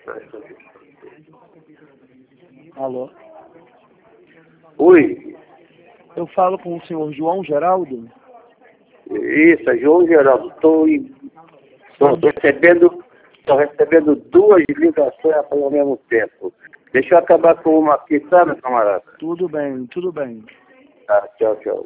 Alô? Oi, Eu falo com o senhor João Geraldo? isso, é João Geraldo. Estou recebendo duas ligações ao mesmo tempo. Deixa eu acabar com uma aqui, tá, meu camarada? Tudo bem, tudo bem. Tá, tchau, tchau.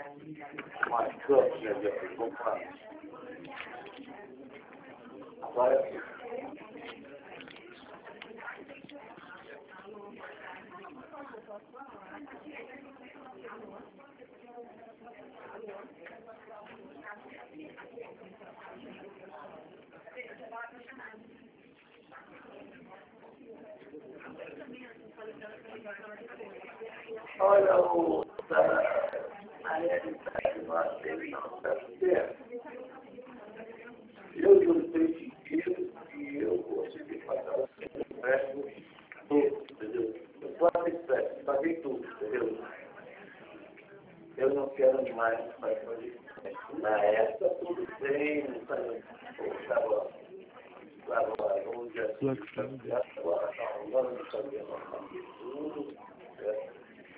Olha, na realidade, nós temos eu não sei que eu consegui pagar o empréstimo todo, entendeu? Eu quase empréstimo, paguei tudo, entendeu? Eu não quero mais fazer empréstimo. Na época, tudo bem, não estava onde a gente agora está rolando, não sabia tudo, certo?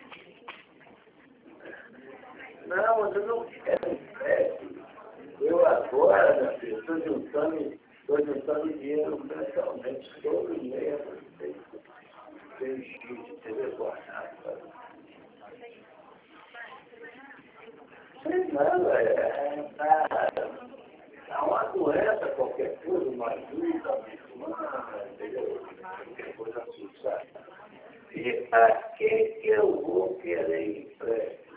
Não, mas eu não quero empréstimo. Eu agora, meu filho, estou juntando dinheiro mensalmente, todo mês, tem gente, entendeu? Guardado. Sei não, é uma doença, qualquer coisa, uma ajuda, entendeu? Qualquer coisa assustadora. E para que eu vou querer empréstimo?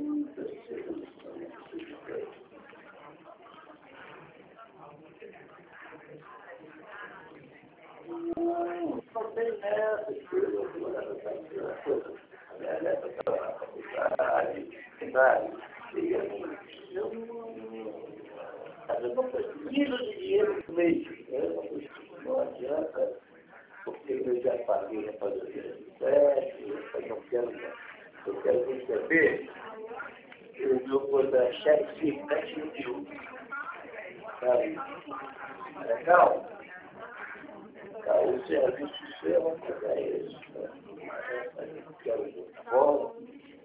Não tem nada, eu não preciso de dinheiro mesmo, não adianta, porque eu já paguei a fazer eu quero receber o meu coisa cheque de 7 mil. Sabe? Legal? O serviço seu, eu vou pegar isso. Eu quero jogar bola.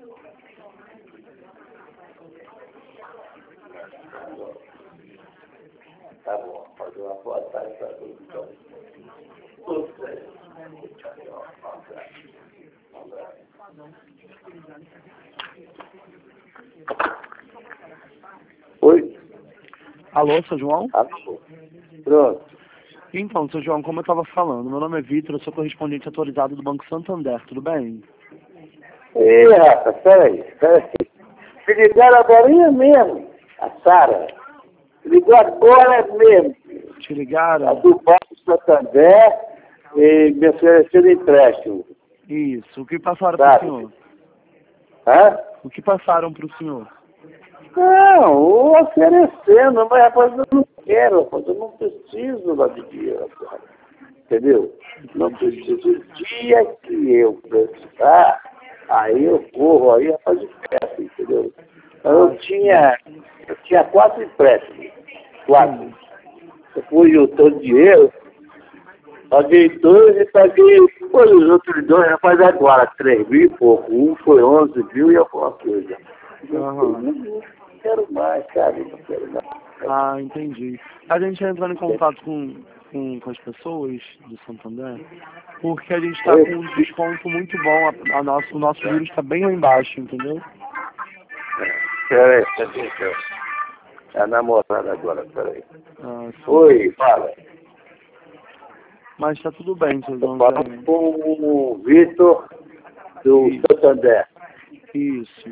Tá bom, fazer uma boa tarde para todos. Tudo certo. Oi? Alô, seu João? Alô. Pronto. Então, seu João, como eu estava falando, meu nome é Vitor, eu sou correspondente atualizado do Banco Santander, tudo bem? Ei, rapaz, peraí. Se ligaram agora mesmo, a Sara. Se ligou agora mesmo. Te ligaram? A do Banco Santander e me ofereceram empréstimo. Isso. O que passaram para o senhor? Hã? O que passaram para o senhor? Não, oferecendo, mas rapaz, eu não quero, rapaz, eu não preciso lá de dinheiro, rapaz. Entendeu? Não preciso. O dia que eu precisar, aí eu corro, aí é fazer peça, entendeu? Eu tinha 4 empréstimos. 4. Eu fui juntando dinheiro, paguei 2 e paguei os outros 2, rapaz, agora 3 mil e pouco. Um foi 11 mil e alguma coisa. Não quero mais, sabe? Não quero mais. Ah, entendi. A gente está entrando em contato com as pessoas do Santander, porque a gente está com um desconto muito bom, o nosso juros está bem lá embaixo, entendeu? Peraí, é a namorada agora, peraí. Ah, Oi, fala. Mas está tudo bem, seu João. Fala com o Vitor do Santander. Isso.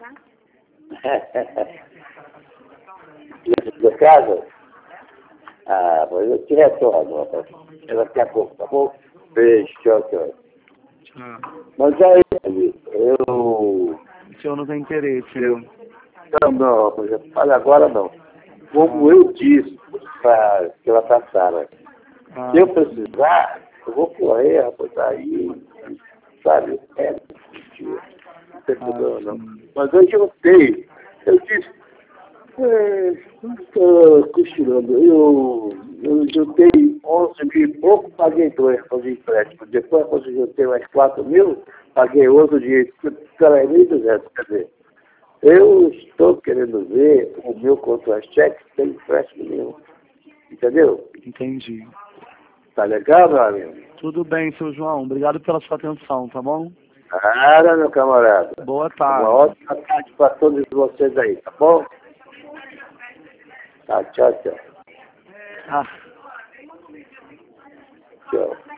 Da casa? Ah, mas eu te retorno, rapaz. Daqui a pouco, tá bom? Beijo, tchau, tchau. Mas aí, eu... O senhor não tem interesse, né? Não, rapaz, fala agora não. Como eu disse para aquela Tassara, se eu precisar, eu vou correr, rapaz, aí, sabe? Não tem problema, não. Mas eu juntei, eu disse, não estou cochilando, eu juntei 11 mil e pouco, paguei 2 para fazer empréstimo. Depois, quando eu juntei mais 4 mil, paguei outro dinheiro, 3.200. Quer dizer, eu estou querendo ver o meu contra-cheque sem empréstimo nenhum. Entendeu? Entendi. Tá legal, meu amigo? Tudo bem, seu João. Obrigado pela sua atenção, tá bom? Nada, meu camarada. Boa Uma tarde. ótima tarde para todos vocês aí, tá bom? Tá, tchau, tchau. Ah. Tchau.